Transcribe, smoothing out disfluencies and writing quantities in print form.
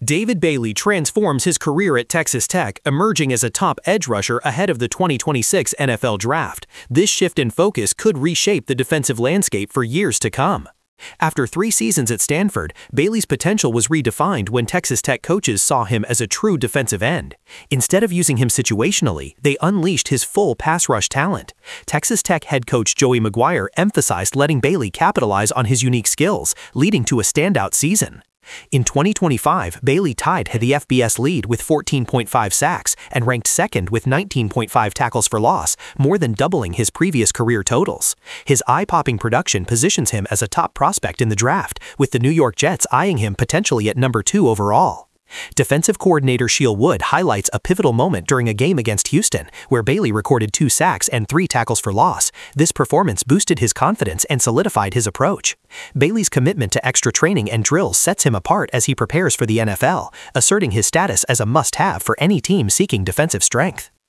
David Bailey transforms his career at Texas Tech, emerging as a top edge rusher ahead of the 2026 NFL Draft. This shift in focus could reshape the defensive landscape for years to come. After 3 seasons at Stanford, Bailey's potential was redefined when Texas Tech coaches saw him as a true defensive end. Instead of using him situationally, they unleashed his full pass rush talent. Texas Tech head coach Joey McGuire emphasized letting Bailey capitalize on his unique skills, leading to a standout season. In 2025, Bailey tied the FBS lead with 14.5 sacks and ranked second with 19.5 tackles for loss, more than doubling his previous career totals. His eye-popping production positions him as a top prospect in the draft, with the New York Jets eyeing him potentially at number 2 overall. Defensive coordinator Sheil Wood highlights a pivotal moment during a game against Houston, where Bailey recorded 2 sacks and 3 tackles for loss. This performance boosted his confidence and solidified his approach. Bailey's commitment to extra training and drills sets him apart as he prepares for the NFL, asserting his status as a must-have for any team seeking defensive strength.